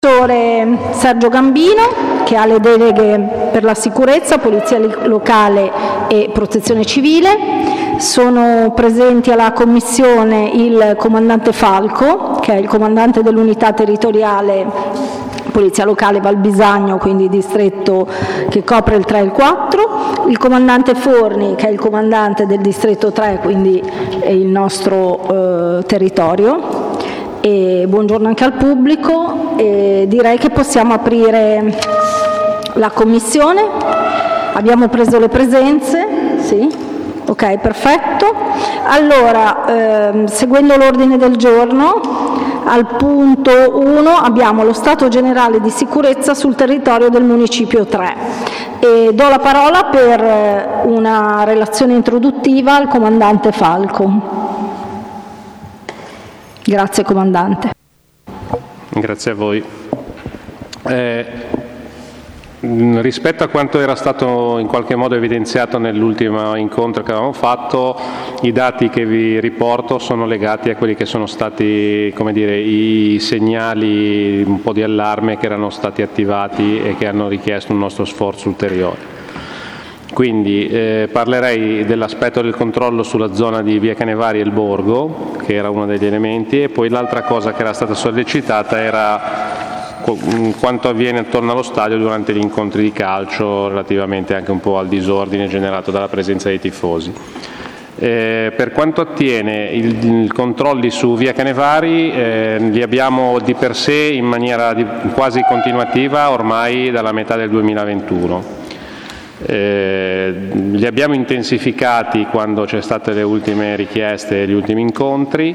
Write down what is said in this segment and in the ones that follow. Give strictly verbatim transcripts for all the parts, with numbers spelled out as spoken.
Sergio Gambino, che ha le deleghe per la sicurezza, polizia locale e protezione civile. Sono presenti alla commissione il comandante Falco, che è il comandante dell'unità territoriale polizia locale Valbisagno, quindi distretto che copre il tre e il quattro, il comandante Forni, che è il comandante del distretto tre, quindi è il nostro eh, territorio. E buongiorno anche al pubblico, e direi che possiamo aprire la commissione. Abbiamo preso le presenze? Sì? Ok, perfetto. Allora, ehm, seguendo l'ordine del giorno, al punto uno abbiamo lo stato generale di sicurezza sul territorio del municipio tre. E do la parola per una relazione introduttiva al comandante Falco. Grazie comandante. Grazie a voi. Eh, rispetto a quanto era stato in qualche modo evidenziato nell'ultimo incontro che avevamo fatto, i dati che vi riporto sono legati a quelli che sono stati, come dire, i segnali un po' di allarme che erano stati attivati e che hanno richiesto un nostro sforzo ulteriore. Quindi eh, parlerei dell'aspetto del controllo sulla zona di Via Canevari e il Borgo, che era uno degli elementi, e poi l'altra cosa che era stata sollecitata era quanto avviene attorno allo stadio durante gli incontri di calcio, relativamente anche un po' al disordine generato dalla presenza dei tifosi. Eh, per quanto attiene i controlli su Via Canevari, eh, li abbiamo di per sé in maniera di, quasi continuativa ormai dalla metà del duemilaventuno. Eh, li abbiamo intensificati quando c'è state le ultime richieste e gli ultimi incontri,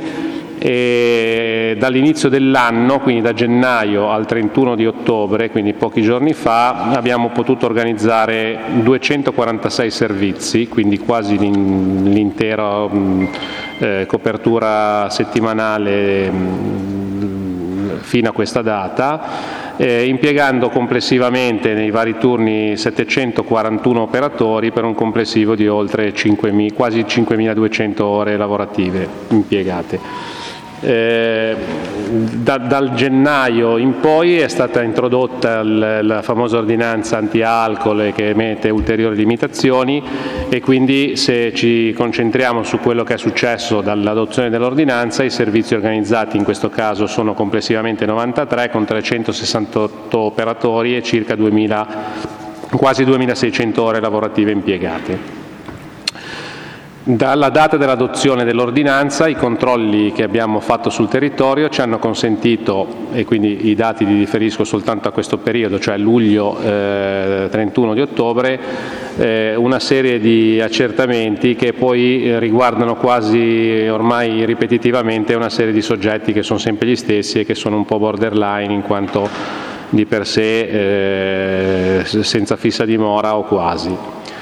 e dall'inizio dell'anno, quindi da gennaio al trentuno di ottobre, quindi pochi giorni fa, abbiamo potuto organizzare duecentoquarantasei servizi, quindi quasi l'intera eh, copertura settimanale mh, fino a questa data. Eh, impiegando complessivamente nei vari turni settecentoquarantuno operatori per un complessivo di oltre cinquemila, quasi cinquemiladuecento ore lavorative impiegate. Eh, da, dal gennaio in poi è stata introdotta l, la famosa ordinanza anti-alcol che mette ulteriori limitazioni, e quindi se ci concentriamo su quello che è successo dall'adozione dell'ordinanza, i servizi organizzati in questo caso sono complessivamente novantatré con trecentosessantotto operatori e circa duemila, quasi duemilaseicento ore lavorative impiegate. Dalla data dell'adozione dell'ordinanza, i controlli che abbiamo fatto sul territorio ci hanno consentito, e quindi i dati li riferisco soltanto a questo periodo, cioè luglio eh, trentuno di ottobre, eh, una serie di accertamenti che poi eh, riguardano quasi ormai ripetitivamente una serie di soggetti che sono sempre gli stessi e che sono un po' borderline in quanto di per sé eh, senza fissa dimora o quasi.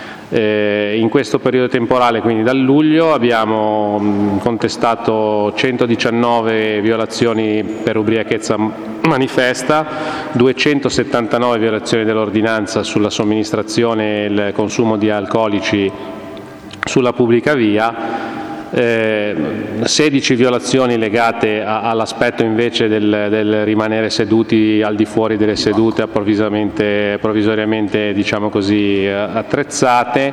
Eh, in questo periodo temporale, quindi dal luglio, abbiamo mh, contestato centodiciannove violazioni per ubriachezza manifesta, duecentosettantanove violazioni dell'ordinanza sulla somministrazione e il consumo di alcolici sulla pubblica via, Eh, sedici violazioni legate a, all'aspetto invece del, del rimanere seduti al di fuori delle sedute provvisoriamente, provvisoriamente diciamo così, attrezzate,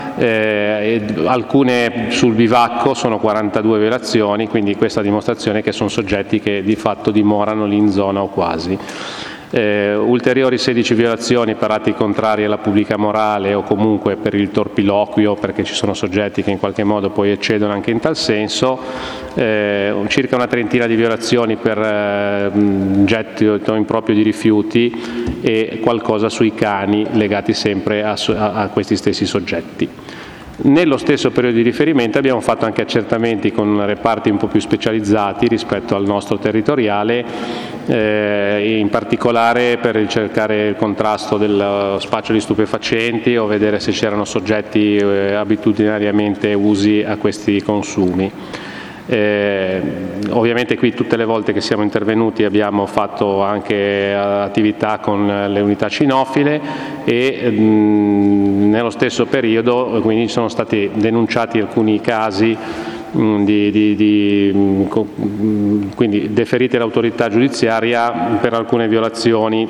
eh, alcune sul bivacco, sono quarantadue violazioni, quindi questa dimostrazione che sono soggetti che di fatto dimorano lì in zona o quasi. Eh, ulteriori sedici violazioni per atti contrari alla pubblica morale o comunque per il torpiloquio, perché ci sono soggetti che in qualche modo poi eccedono anche in tal senso, eh, circa una trentina di violazioni per eh, gettito improprio di rifiuti e qualcosa sui cani legati sempre a, a, a questi stessi soggetti. Nello stesso periodo di riferimento abbiamo fatto anche accertamenti con reparti un po' più specializzati rispetto al nostro territoriale, eh, in particolare per ricercare il contrasto dello spaccio di stupefacenti o vedere se c'erano soggetti eh, abitudinariamente usi a questi consumi. Eh, ovviamente qui tutte le volte che siamo intervenuti abbiamo fatto anche attività con le unità cinofile e mh, nello stesso periodo quindi sono stati denunciati alcuni casi Di, di, di, quindi deferiti all'autorità giudiziaria per alcune violazioni,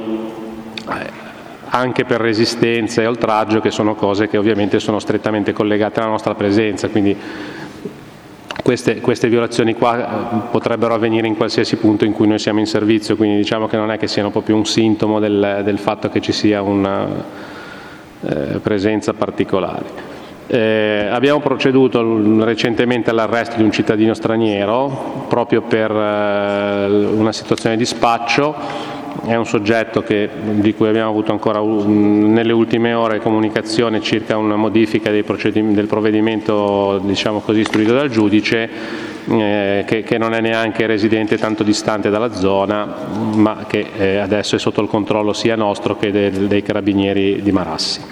anche per resistenza e oltraggio, che sono cose che ovviamente sono strettamente collegate alla nostra presenza, quindi queste, queste violazioni qua potrebbero avvenire in qualsiasi punto in cui noi siamo in servizio, quindi diciamo che non è che siano proprio un sintomo del, del fatto che ci sia una eh, presenza particolare. Eh, abbiamo proceduto recentemente all'arresto di un cittadino straniero proprio per eh, una situazione di spaccio. È un soggetto che, di cui abbiamo avuto ancora un, nelle ultime ore comunicazione circa una modifica dei del provvedimento, diciamo così, istruito dal giudice, eh, che, che non è neanche residente tanto distante dalla zona, ma che eh, adesso è sotto il controllo sia nostro che de, dei carabinieri di Marassi.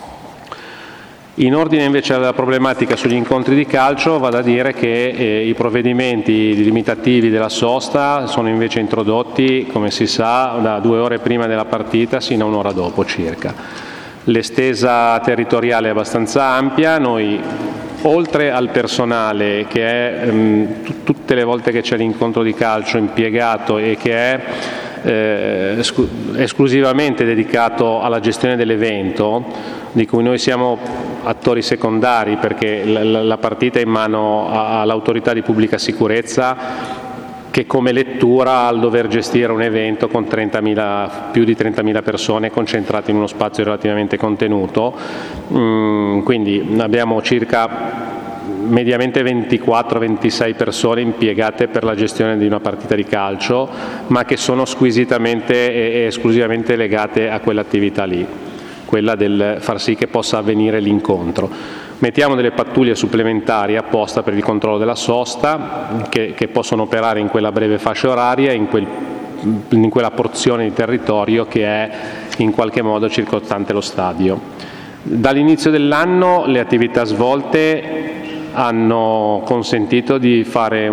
In ordine invece alla problematica sugli incontri di calcio, va da dire che eh, i provvedimenti limitativi della sosta sono invece introdotti, come si sa, da due ore prima della partita sino a un'ora dopo circa. L'estesa territoriale è abbastanza ampia, noi oltre al personale che è ehm, t- tutte le volte che c'è l'incontro di calcio impiegato e che è eh, esclu- esclusivamente dedicato alla gestione dell'evento, di cui noi siamo attori secondari perché la, la partita è in mano all'autorità di pubblica sicurezza, che come lettura ha il dover gestire un evento con trentamila, più di trentamila persone concentrate in uno spazio relativamente contenuto. Mm, quindi abbiamo circa mediamente ventiquattro ventisei persone impiegate per la gestione di una partita di calcio, ma che sono squisitamente e esclusivamente legate a quell'attività lì, quella del far sì che possa avvenire l'incontro. Mettiamo delle pattuglie supplementari apposta per il controllo della sosta, che, che possono operare in quella breve fascia oraria, in, quel, in quella porzione di territorio che è in qualche modo circostante lo stadio. Dall'inizio dell'anno le attività svolte hanno consentito di fare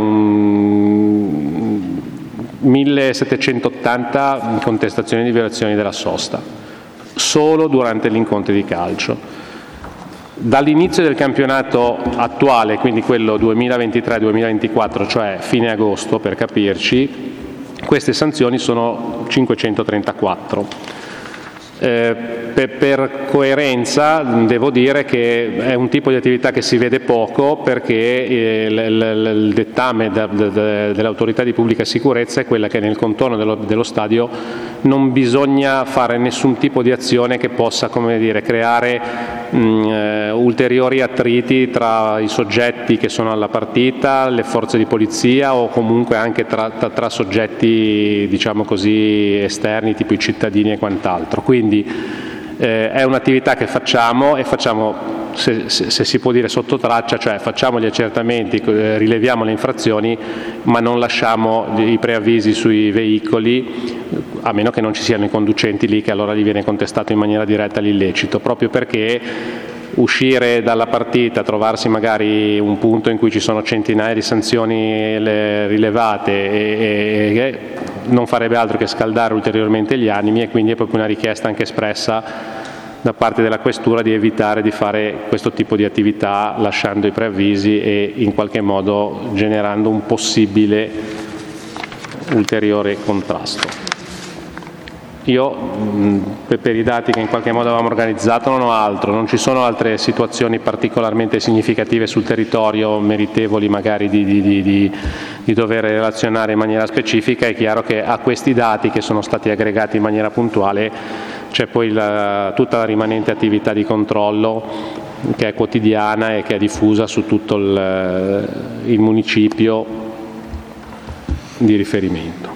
un millesettecentottanta contestazioni di violazioni della sosta, solo durante gli incontri di calcio. Dall'inizio del campionato attuale, quindi quello duemilaventitré duemilaventiquattro, cioè fine agosto per capirci, queste sanzioni sono cinquecentotrentaquattro. Eh, per, per coerenza devo dire che è un tipo di attività che si vede poco, perché eh, l, l, il dettame da, da, da, dell'autorità di pubblica sicurezza è quella che nel contorno dello, dello stadio non bisogna fare nessun tipo di azione che possa, come dire, creare mh, eh, ulteriori attriti tra i soggetti che sono alla partita, le forze di polizia o comunque anche tra, tra, tra soggetti, diciamo così, esterni, tipo i cittadini e quant'altro. Quindi eh, è un'attività che facciamo e facciamo, se, se, se si può dire, sotto traccia, cioè facciamo gli accertamenti, eh, rileviamo le infrazioni, ma non lasciamo i preavvisi sui veicoli, a meno che non ci siano i conducenti lì, che allora gli viene contestato in maniera diretta l'illecito, proprio perché uscire dalla partita, trovarsi magari un punto in cui ci sono centinaia di sanzioni rilevate e, e, e non farebbe altro che scaldare ulteriormente gli animi, e quindi è proprio una richiesta anche espressa da parte della questura di evitare di fare questo tipo di attività lasciando i preavvisi e in qualche modo generando un possibile ulteriore contrasto. Io per i dati che in qualche modo avevamo organizzato non ho altro, non ci sono altre situazioni particolarmente significative sul territorio meritevoli magari di, di, di, di, di dover relazionare in maniera specifica. È chiaro che a questi dati, che sono stati aggregati in maniera puntuale, c'è poi la, tutta la rimanente attività di controllo che è quotidiana e che è diffusa su tutto il, il municipio di riferimento.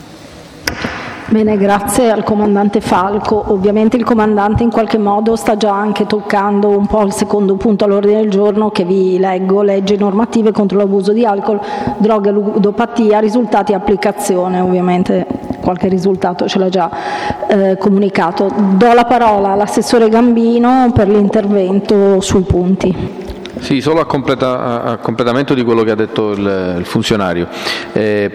Bene, grazie al comandante Falco. Ovviamente il comandante in qualche modo sta già anche toccando un po' il secondo punto all'ordine del giorno, che vi leggo: leggi normative contro l'abuso di alcol, droga e ludopatia, risultati e applicazione. Ovviamente qualche risultato ce l'ha già eh, comunicato. Do la parola all'assessore Gambino per l'intervento sui punti. Sì, solo a, completa, a completamento di quello che ha detto il, il funzionario. Eh,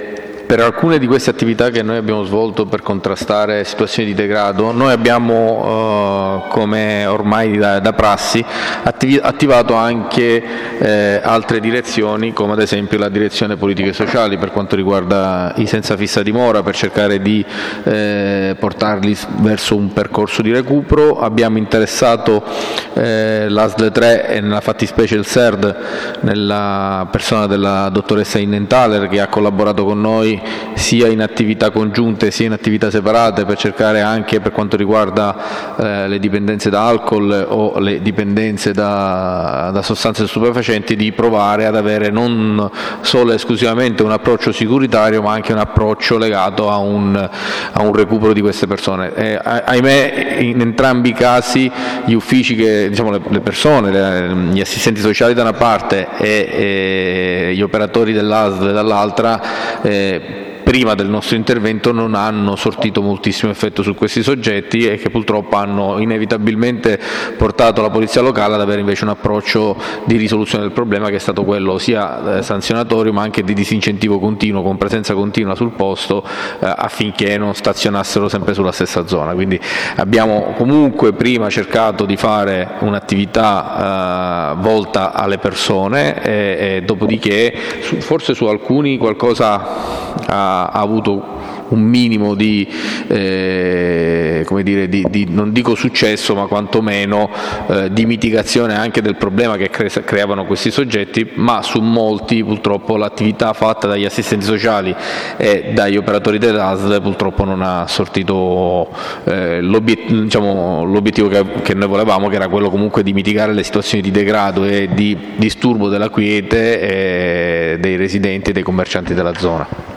per alcune di queste attività che noi abbiamo svolto per contrastare situazioni di degrado, noi abbiamo, eh, come ormai da, da prassi, attivi, attivato anche eh, altre direzioni, come ad esempio la direzione politiche sociali per quanto riguarda i senza fissa dimora, per cercare di eh, portarli verso un percorso di recupero. Abbiamo interessato eh, l'A S L tre e nella fattispecie il S E R D nella persona della dottoressa Innenthaler, che ha collaborato con noi sia in attività congiunte sia in attività separate per cercare anche, per quanto riguarda eh, le dipendenze da alcol o le dipendenze da, da sostanze stupefacenti, di provare ad avere non solo e esclusivamente un approccio sicuritario ma anche un approccio legato a un, a un recupero di queste persone. E, ahimè, in entrambi i casi gli uffici, che, diciamo, le, le persone, le, gli assistenti sociali da una parte e, e gli operatori dell'A S L dall'altra, eh, prima del nostro intervento non hanno sortito moltissimo effetto su questi soggetti e che purtroppo hanno inevitabilmente portato la polizia locale ad avere invece un approccio di risoluzione del problema che è stato quello sia sanzionatorio ma anche di disincentivo continuo, con presenza continua sul posto, eh, affinché non stazionassero sempre sulla stessa zona. Quindi abbiamo comunque prima cercato di fare un'attività eh, volta alle persone e, e dopodiché su, forse su alcuni qualcosa ha ha avuto un minimo di, eh, come dire, di, di, non dico successo, ma quantomeno eh, di mitigazione anche del problema che cre- creavano questi soggetti, ma su molti purtroppo l'attività fatta dagli assistenti sociali e dagli operatori dell'A S L purtroppo non ha sortito eh, l'obiet- diciamo, l'obiettivo che, che noi volevamo, che era quello comunque di mitigare le situazioni di degrado e di disturbo della quiete eh, dei residenti e dei commercianti della zona.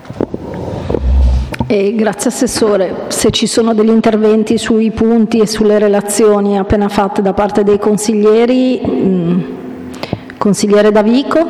E grazie Assessore. Se ci sono degli interventi sui punti e sulle relazioni appena fatte da parte dei consiglieri, mh, consigliere Davico.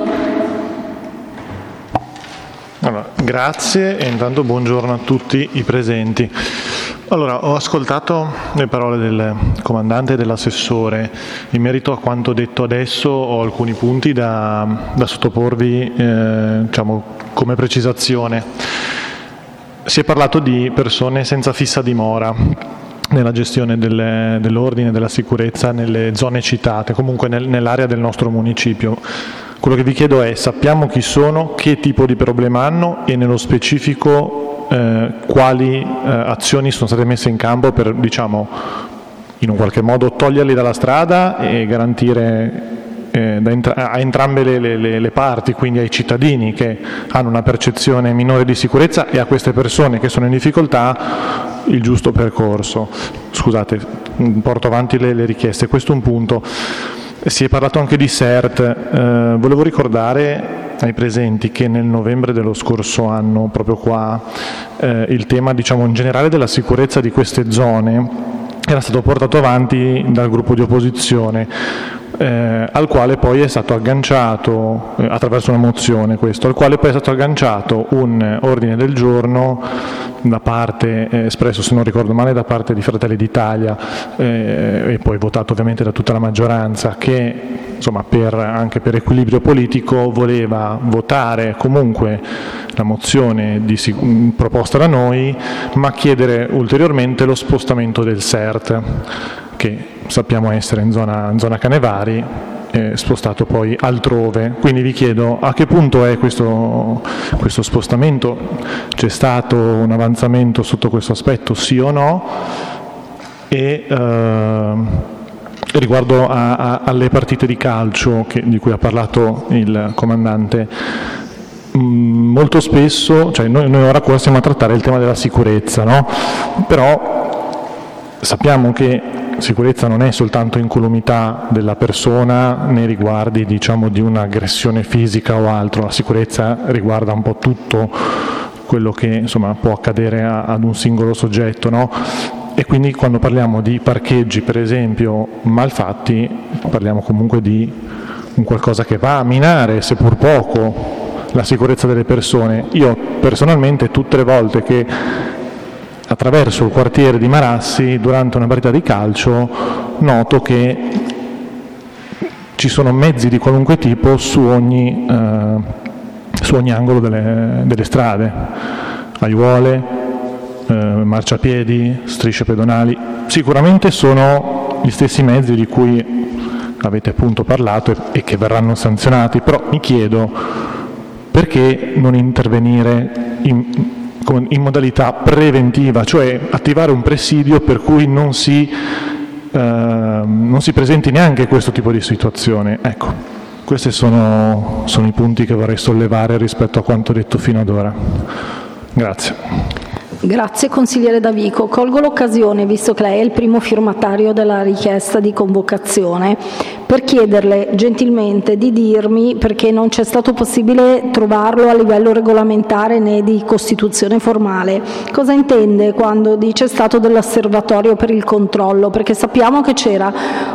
Allora, grazie e intanto buongiorno a tutti i presenti. Allora, ho ascoltato le parole del comandante e dell'assessore. In merito a quanto detto adesso ho alcuni punti da, da sottoporvi eh, diciamo, come precisazione. Si è parlato di persone senza fissa dimora nella gestione delle, dell'ordine e della sicurezza nelle zone citate, comunque nel, nell'area del nostro municipio. Quello che vi chiedo è: sappiamo chi sono, che tipo di problema hanno e nello specifico eh, quali eh, azioni sono state messe in campo per, diciamo, in un qualche modo toglierli dalla strada e garantire Eh, da entra- a entrambe le, le, le parti, quindi ai cittadini che hanno una percezione minore di sicurezza e a queste persone che sono in difficoltà, il giusto percorso. Scusate, porto avanti le, le richieste. Questo è un punto. Si è parlato anche di S E R T. Eh, volevo ricordare ai presenti che nel novembre dello scorso anno, proprio qua, eh, il tema, diciamo, in generale della sicurezza di queste zone era stato portato avanti dal gruppo di opposizione, Eh, al quale poi è stato agganciato, eh, attraverso una mozione questo, al quale poi è stato agganciato un ordine del giorno da parte, eh, espresso se non ricordo male, da parte di Fratelli d'Italia eh, e poi votato ovviamente da tutta la maggioranza, che insomma per, anche per equilibrio politico voleva votare comunque la mozione di, proposta da noi, ma chiedere ulteriormente lo spostamento del S E R T, che sappiamo essere in zona, in zona Canevari, eh, spostato poi altrove. Quindi vi chiedo a che punto è questo, questo spostamento, c'è stato un avanzamento sotto questo aspetto, sì o no, e eh, riguardo a, a, alle partite di calcio che, di cui ha parlato il comandante. Molto spesso, cioè noi, noi ora qua stiamo a trattare il tema della sicurezza, no? Però sappiamo che sicurezza non è soltanto incolumità della persona nei riguardi, diciamo, di un'aggressione fisica o altro, la sicurezza riguarda un po' tutto quello che insomma può accadere a, ad un singolo soggetto, no? E quindi quando parliamo di parcheggi, per esempio, malfatti, parliamo comunque di un qualcosa che va a minare, seppur poco, la sicurezza delle persone. Io personalmente tutte le volte che attraverso il quartiere di Marassi durante una partita di calcio noto che ci sono mezzi di qualunque tipo su ogni, eh, su ogni angolo delle, delle strade, aiuole, eh, marciapiedi, strisce pedonali. Sicuramente sono gli stessi mezzi di cui avete appunto parlato e, e che verranno sanzionati, però mi chiedo perché non intervenire in, in modalità preventiva, cioè attivare un presidio per cui non si, eh, non si presenti neanche questo tipo di situazione. Ecco, questi sono, sono i punti che vorrei sollevare rispetto a quanto detto fino ad ora. Grazie. Grazie consigliere Davico. Colgo l'occasione, visto che lei è il primo firmatario della richiesta di convocazione, per chiederle gentilmente di dirmi, perché non c'è stato possibile trovarlo a livello regolamentare né di costituzione formale, cosa intende quando dice stato dell'osservatorio per il controllo, perché sappiamo che c'era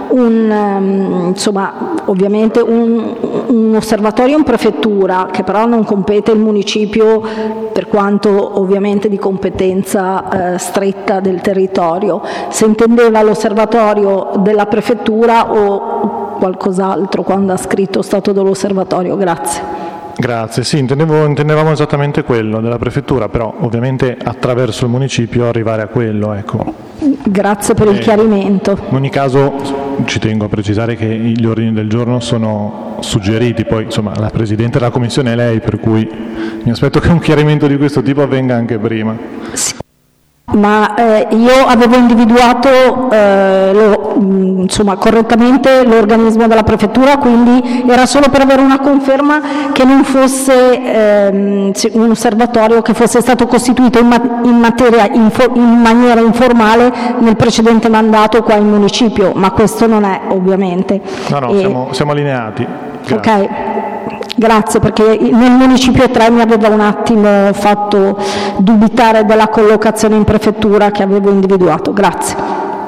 un, insomma, ovviamente un, un osservatorio in prefettura, che però non compete il municipio per quanto ovviamente di competenza eh, stretta del territorio. Se intendeva l'osservatorio della prefettura o qualcos'altro quando ha scritto stato dell'osservatorio. Grazie. Grazie, sì, intendevo, intendevamo esattamente quello della prefettura, però ovviamente attraverso il municipio arrivare a quello, ecco. Grazie per il eh, chiarimento. In ogni caso ci tengo a precisare che gli ordini del giorno sono suggeriti, poi insomma la Presidente della Commissione è lei, per cui mi aspetto che un chiarimento di questo tipo avvenga anche prima. Sì. Ma eh, io avevo individuato eh, lo, mh, insomma, correttamente l'organismo della prefettura, quindi era solo per avere una conferma che non fosse ehm, un osservatorio che fosse stato costituito in, ma- in, materia, info- in maniera informale nel precedente mandato qua in municipio, ma questo non è ovviamente. No, no, e... siamo, siamo allineati. Grazie. Ok. Grazie, perché nel municipio tre mi aveva un attimo fatto dubitare della collocazione in prefettura che avevo individuato. Grazie.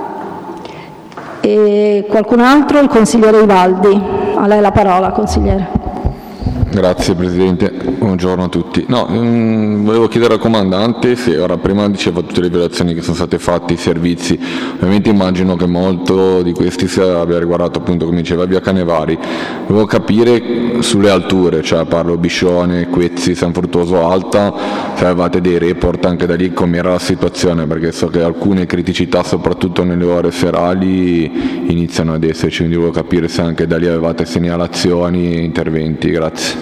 E qualcun altro? Il consigliere Ivaldi. A lei la parola, consigliere. Grazie Presidente, buongiorno a tutti. No, mh, volevo chiedere al comandante se, ora prima diceva tutte le violazioni che sono state fatte, i servizi, ovviamente immagino che molto di questi sia, abbia riguardato appunto, come diceva, via Canevari. Volevo capire sulle alture, cioè parlo Biscione, Quezzi, San Fruttuoso Alta, se avevate dei report anche da lì com'era la situazione, perché so che alcune criticità, soprattutto nelle ore serali, iniziano ad esserci, quindi volevo capire se anche da lì avevate segnalazioni e interventi. Grazie.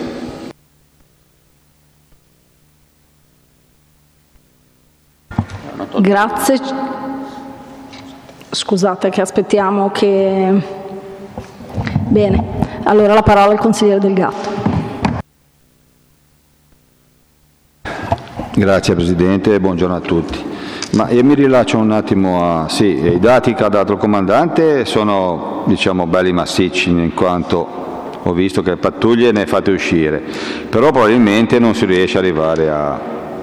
Grazie. Scusate che aspettiamo che... Bene, allora la parola al consigliere Del Gatto. Grazie Presidente, buongiorno a tutti. Ma io mi rilaccio un attimo a... Sì, i dati che ha dato il comandante sono, diciamo, belli massicci, in quanto ho visto che pattuglie ne fate uscire, però probabilmente non si riesce ad arrivare a,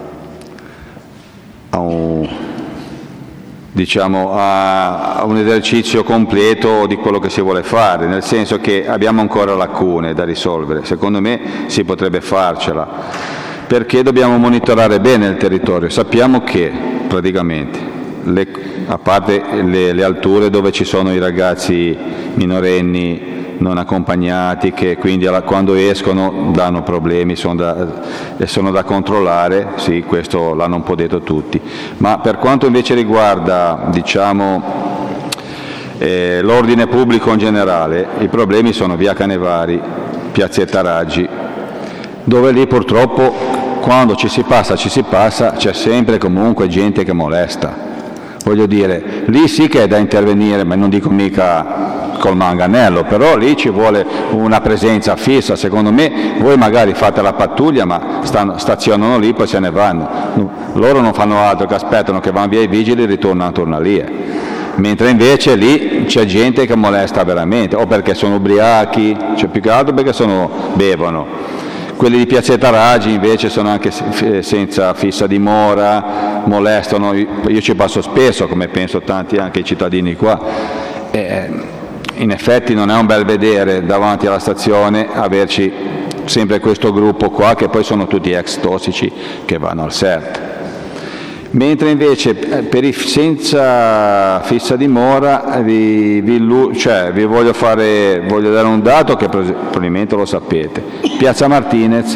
a un... diciamo a un esercizio completo di quello che si vuole fare, nel senso che abbiamo ancora lacune da risolvere. Secondo me si potrebbe farcela, perché dobbiamo monitorare bene il territorio. Sappiamo che praticamente, le, a parte le, le alture dove ci sono i ragazzi minorenni non accompagnati, che quindi alla, quando escono danno problemi, sono da, sono da controllare, sì, questo l'hanno un po' detto tutti. Ma per quanto invece riguarda, diciamo, eh, l'ordine pubblico in generale, i problemi sono via Canevari, piazzetta Raggi, dove lì purtroppo quando ci si passa, ci si passa, c'è sempre comunque gente che molesta. Voglio dire, lì sì che è da intervenire, ma non dico mica col manganello, però lì ci vuole una presenza fissa. Secondo me voi magari fate la pattuglia, ma stanno, stazionano lì, poi se ne vanno. Loro non fanno altro che aspettano che vanno via i vigili e ritornano, tornano lì. Mentre invece lì c'è gente che molesta veramente, o perché sono ubriachi, cioè più che altro perché sono, bevono. Quelli di piazzetta Raggi invece sono anche senza fissa dimora, molestano, io ci passo spesso, come penso tanti anche i cittadini qua. E in effetti non è un bel vedere davanti alla stazione averci sempre questo gruppo qua, che poi sono tutti ex tossici che vanno al S E R T. Mentre invece per i senza fissa dimora vi, vi, cioè, vi voglio, fare, voglio dare un dato che probabilmente lo sapete. Piazza Martinez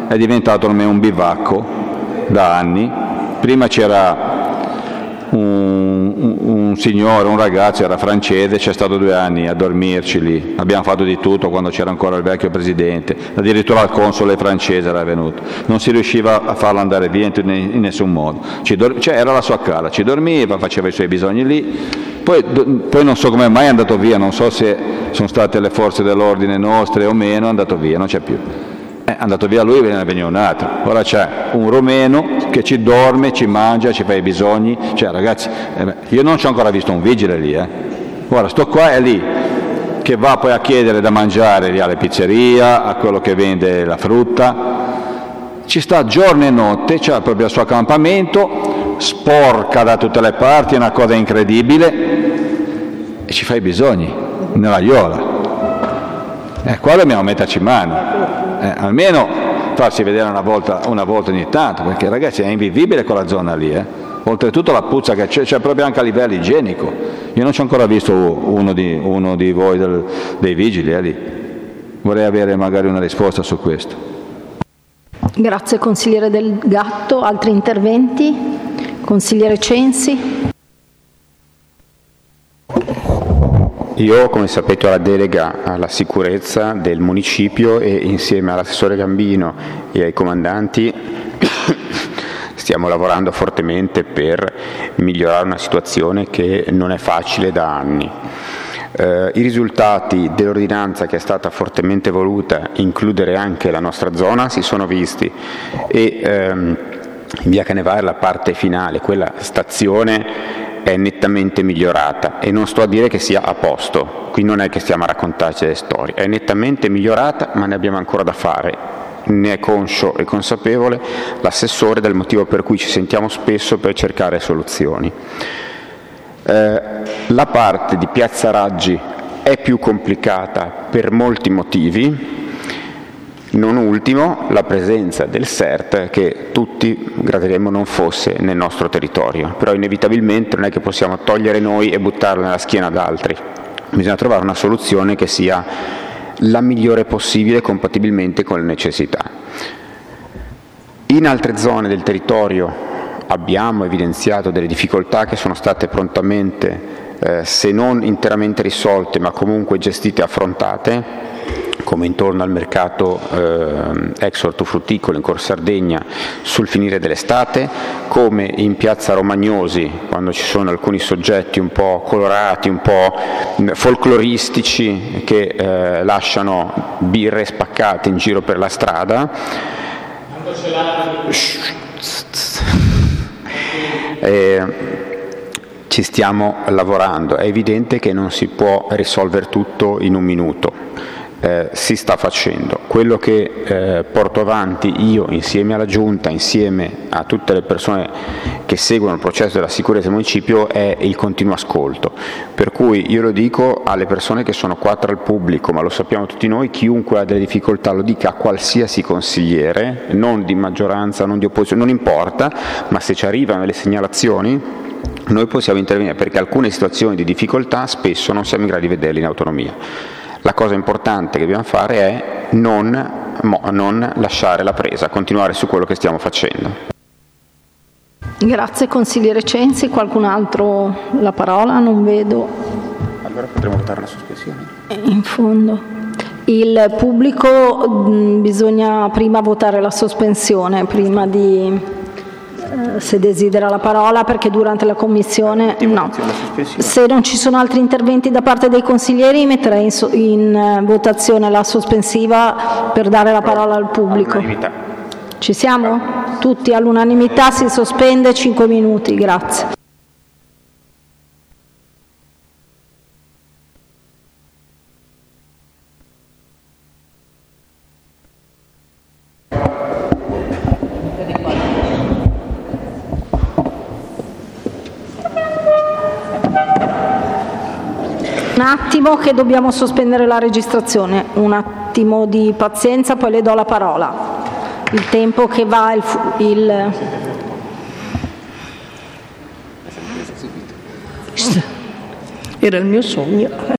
è diventato ormai un bivacco da anni. Prima c'era un, un, un signore, un ragazzo, era francese, c'è stato due anni a dormirci lì, abbiamo fatto di tutto quando c'era ancora il vecchio presidente, addirittura il console francese era venuto, non si riusciva a farlo andare via in, in nessun modo, ci dor- cioè era la sua casa, ci dormiva, faceva i suoi bisogni lì, poi, poi non so come mai è andato via, non so se sono state le forze dell'ordine nostre o meno, è andato via, non c'è più. È andato via lui e ne veniva un altro. Ora c'è un romeno che ci dorme, ci mangia, ci fa i bisogni. Cioè, ragazzi, eh, io non ci ho ancora visto un vigile lì. Eh. Ora, sto qua è lì, che va poi a chiedere da mangiare lì alle pizzerie, a quello che vende la frutta. Ci sta giorno e notte, c'ha proprio il suo accampamento, sporca da tutte le parti, è una cosa incredibile, e ci fa i bisogni, nella iola. Eh, qua dobbiamo metterci in mano. Eh, almeno farsi vedere una volta, una volta ogni tanto, perché ragazzi è invivibile quella zona lì, eh. Oltretutto la puzza che c'è, c'è proprio anche a livello igienico. Io non ci ho ancora visto uno di, uno di voi del, dei vigili eh, lì. Vorrei avere magari una risposta su questo. Grazie consigliere Del Gatto. Altri interventi? Consigliere Censi. Io, come sapete, ho la delega alla sicurezza del municipio e insieme all'assessore Gambino e ai comandanti stiamo lavorando fortemente per migliorare una situazione che non è facile da anni. Eh, I risultati dell'ordinanza, che è stata fortemente voluta includere anche la nostra zona, si sono visti e ehm, in via Canevare la parte finale, quella stazione, è nettamente migliorata e non sto a dire che sia a posto, qui non è che stiamo a raccontarci delle storie, è nettamente migliorata ma ne abbiamo ancora da fare, ne è conscio e consapevole l'assessore, del motivo per cui ci sentiamo spesso per cercare soluzioni. Eh, la parte di Piazza Raggi è più complicata per molti motivi, non ultimo la presenza del S E R T che tutti gradiremmo non fosse nel nostro territorio, però inevitabilmente non è che possiamo togliere noi e buttarlo nella schiena ad altri, bisogna trovare una soluzione che sia la migliore possibile compatibilmente con le necessità. In altre zone del territorio abbiamo evidenziato delle difficoltà che sono state prontamente, eh, se non interamente risolte, ma comunque gestite e affrontate, come intorno al mercato eh, ex ortofrutticolo in Corso Sardegna sul finire dell'estate, come in piazza Romagnosi quando ci sono alcuni soggetti un po' colorati, un po' folcloristici che eh, lasciano birre spaccate in giro per la strada. Eh, ci stiamo lavorando, è evidente che non si può risolvere tutto in un minuto. Eh, si sta facendo. Quello che eh, porto avanti io insieme alla Giunta, insieme a tutte le persone che seguono il processo della sicurezza del municipio è il continuo ascolto, per cui io lo dico alle persone che sono qua tra il pubblico, ma lo sappiamo tutti noi, chiunque ha delle difficoltà lo dica a qualsiasi consigliere, non di maggioranza, non di opposizione, non importa, ma se ci arrivano le segnalazioni noi possiamo intervenire, perché alcune situazioni di difficoltà spesso non siamo in grado di vederle in autonomia. La cosa importante che dobbiamo fare è non, mo, non lasciare la presa, continuare su quello che stiamo facendo. Grazie consigliere Censi. Qualcun altro la parola? Non vedo. Allora potremo votare la sospensione? In fondo. Il pubblico mh, bisogna prima votare la sospensione, prima di... se desidera la parola, perché durante la commissione no. Se non ci sono altri interventi da parte dei consiglieri metterei in, so, in votazione la sospensiva per dare la parola al pubblico. Ci siamo? Tutti all'unanimità si sospende cinque minuti, grazie. Un attimo che dobbiamo sospendere la registrazione, un attimo di pazienza, poi le do la parola. Il tempo che va il... il... Era il mio sogno.